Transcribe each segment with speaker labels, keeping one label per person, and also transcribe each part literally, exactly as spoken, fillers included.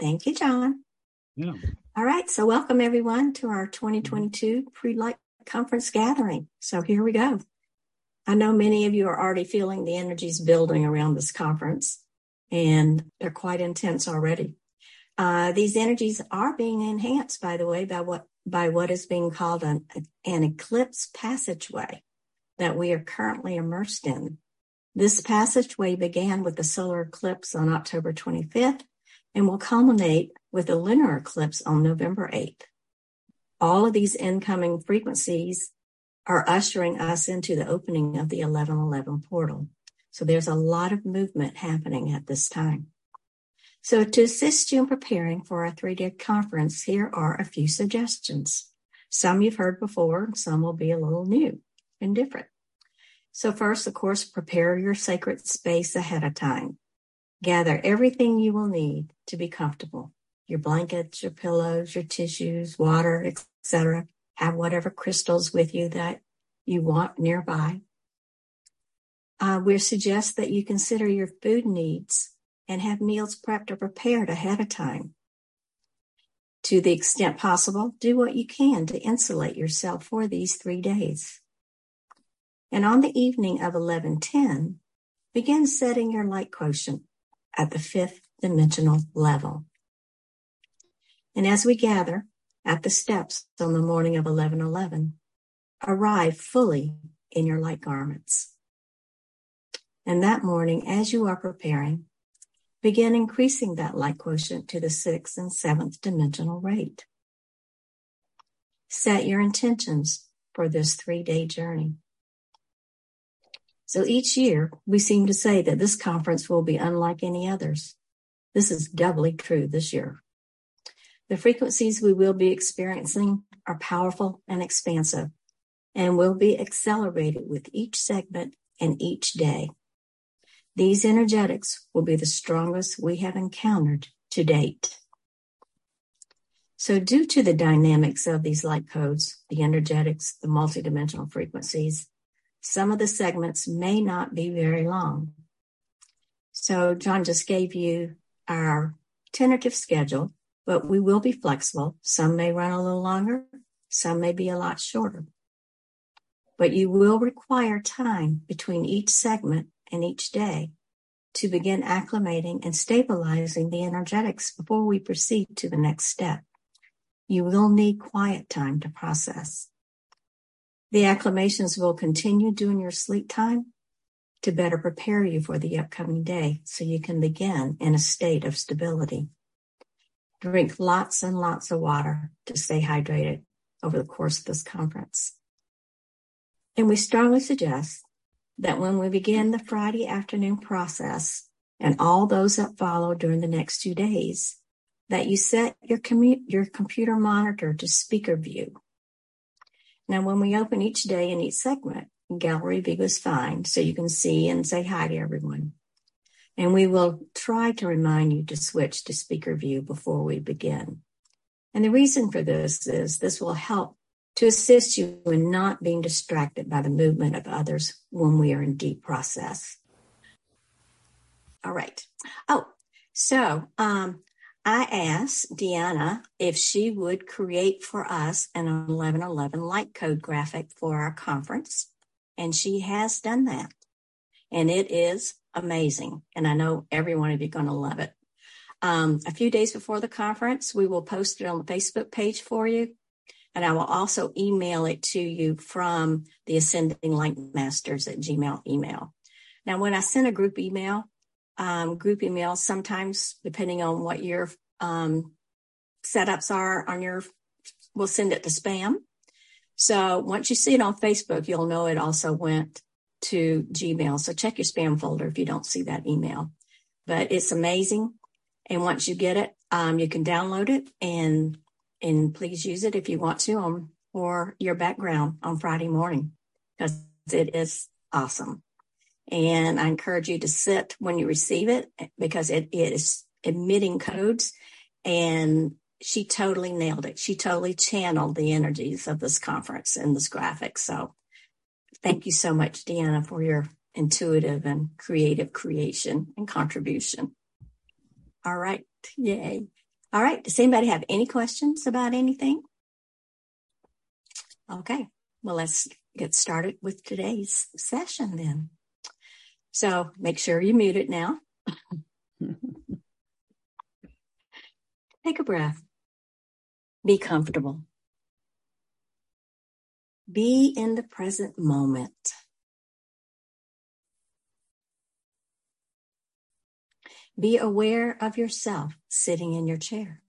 Speaker 1: Thank you, John.
Speaker 2: Yeah.
Speaker 1: All right. So welcome, everyone, to our twenty twenty-two Pre-Light Conference gathering. So here we go. I know many of you are already feeling the energies building around this conference, and they're quite intense already. Uh, these energies are being enhanced, by the way, by what by what is being called an, an eclipse passageway that we are currently immersed in. This passageway began with the solar eclipse on October twenty-fifth and will culminate with a lunar eclipse on November eighth. All of these incoming frequencies are ushering us into the opening of the eleven eleven portal. So there's a lot of movement happening at this time. So to assist you in preparing for our three-day conference, here are a few suggestions. Some you've heard before, some will be a little new and different. So first, of course, prepare your sacred space ahead of time. Gather everything you will need to be comfortable. Your blankets, your pillows, your tissues, water, et cetera. Have whatever crystals with you that you want nearby. Uh, we suggest that you consider your food needs and have meals prepped or prepared ahead of time. To the extent possible, do what you can to insulate yourself for these three days. And on the evening of eleven ten, begin setting your light quotient at the fifth dimensional level. And as we gather at the steps on the morning of eleven eleven, arrive fully in your light garments. And that morning, as you are preparing, begin increasing that light quotient to the sixth and seventh dimensional rate. Set your intentions for this three-day journey. So each year, we seem to say that this conference will be unlike any others. This is doubly true this year. The frequencies we will be experiencing are powerful and expansive, and will be accelerated with each segment and each day. These energetics will be the strongest we have encountered to date. So due to the dynamics of these light codes, the energetics, the multidimensional frequencies, some of the segments may not be very long. So John just gave you our tentative schedule, but we will be flexible. Some may run a little longer, some may be a lot shorter. But you will require time between each segment and each day to begin acclimating and stabilizing the energetics before we proceed to the next step. You will need quiet time to process. The acclimations will continue during your sleep time to better prepare you for the upcoming day so you can begin in a state of stability. Drink lots and lots of water to stay hydrated over the course of this conference. And we strongly suggest that when we begin the Friday afternoon process and all those that follow during the next two days, that you set your, commu- your computer monitor to speaker view. Now, when we open each day in each segment, gallery view is fine, so you can see and say hi to everyone. And we will try to remind you to switch to speaker view before we begin. And the reason for this is this will help to assist you in not being distracted by the movement of others when we are in deep process. All right. Oh, so um, I asked Deanna if she would create for us an eleven eleven light code graphic for our conference, and she has done that. And it is amazing, and I know every one of you are going to love it. Um, a few days before the conference, we will post it on the Facebook page for you, and I will also email it to you from the Ascending Light Masters at Gmail email. Now, when I send a group email, um, group email, sometimes, depending on what your um, setups are on your, we'll send it to spam. So once you see it on Facebook, you'll know it also went to Gmail. So check your spam folder if you don't see that email. But it's amazing. And once you get it, um, you can download it and and please use it if you want to on for your background on Friday morning, because it is awesome. And I encourage you to sit when you receive it, because it, it is emitting codes, and she totally nailed it. She totally channeled the energies of this conference in this graphic. So thank you so much, Deanna, for your intuitive and creative creation and contribution. All right. Yay. All right. Does anybody have any questions about anything? Okay. Well, let's get started with today's session then. So make sure you mute it now. Take a breath. Be comfortable. Be in the present moment. Be aware of yourself sitting in your chair.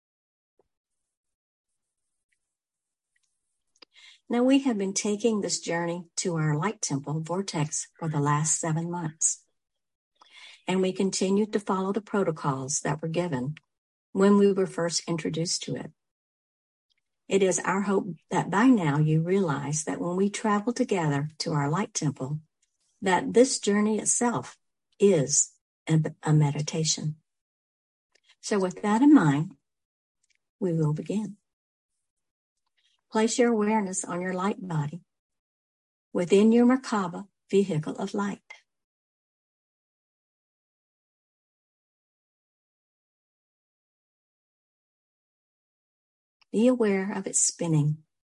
Speaker 1: Now, we have been taking this journey to our light temple vortex for the last seven months. And we continue to follow the protocols that were given when we were first introduced to it. It is our hope that by now you realize that when we travel together to our light temple, that this journey itself is a, a meditation. So with that in mind, we will begin. Place your awareness on your light body within your Merkaba vehicle of light. Be aware of its spinning.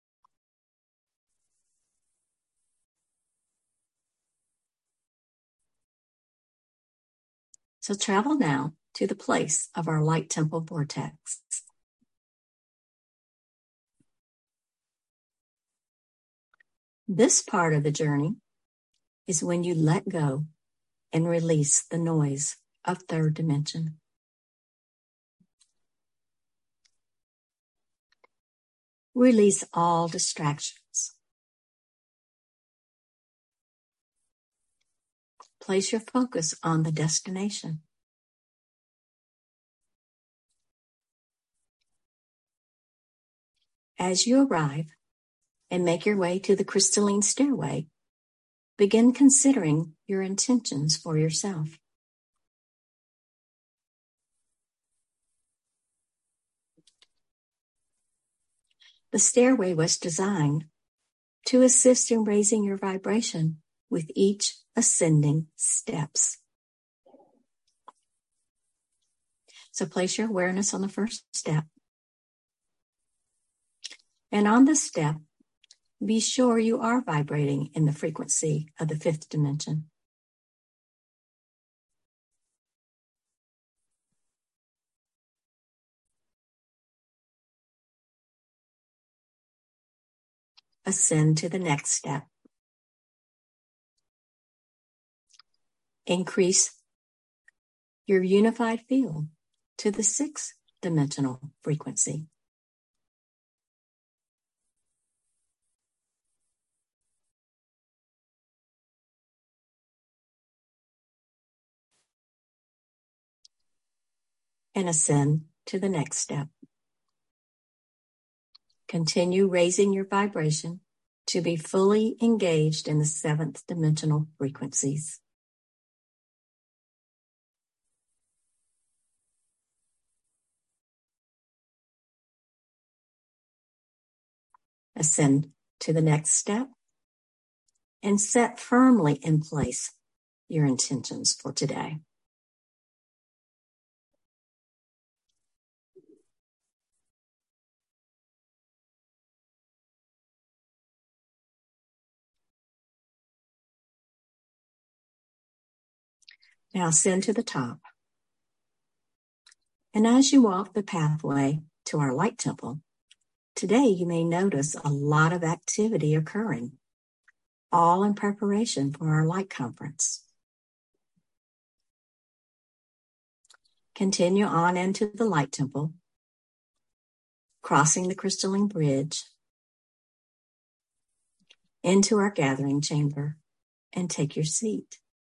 Speaker 1: So travel now to the place of our light temple vortex. This part of the journey is when you let go and release the noise of third dimension. Release all distractions. Place your focus on the destination. As you arrive and make your way to the crystalline stairway, begin considering your intentions for yourself. The stairway was designed to assist in raising your vibration with each ascending steps. So place your awareness on the first step. And on this step, be sure you are vibrating in the frequency of the fifth dimension. Ascend to the next step. Increase your unified field to the sixth dimensional frequency. And ascend to the next step. Continue raising your vibration to be fully engaged in the seventh dimensional frequencies. Ascend to the next step and set firmly in place your intentions for today. Now ascend to the top. And as you walk the pathway to our light temple, today you may notice a lot of activity occurring, all in preparation for our light conference. Continue on into the light temple, crossing the crystalline bridge, into our gathering chamber, and take your seat.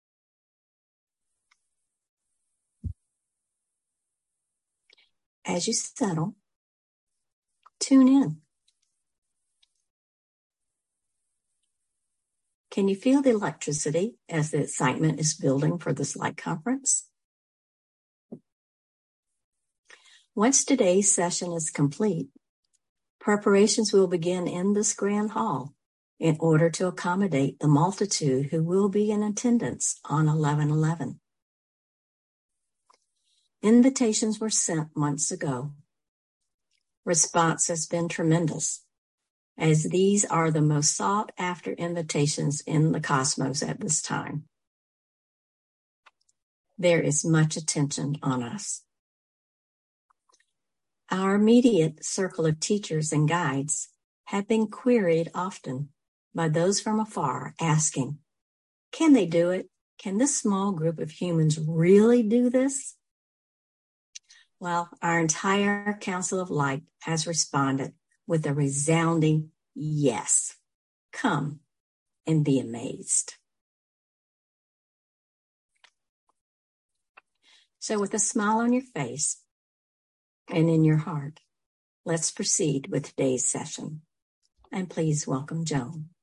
Speaker 1: As you settle, tune in. Can you feel the electricity as the excitement is building for this light conference? Once today's session is complete, preparations will begin in this grand hall in order to accommodate the multitude who will be in attendance on eleven eleven. Invitations were sent months ago. Response has been tremendous, as these are the most sought-after invitations in the cosmos at this time. There is much attention on us. Our immediate circle of teachers and guides have been queried often by those from afar asking, can they do it? Can this small group of humans really do this? Well, our entire Council of Light has responded with a resounding yes. Come and be amazed. So with a smile on your face and in your heart, let's proceed with today's session. And please welcome Joan.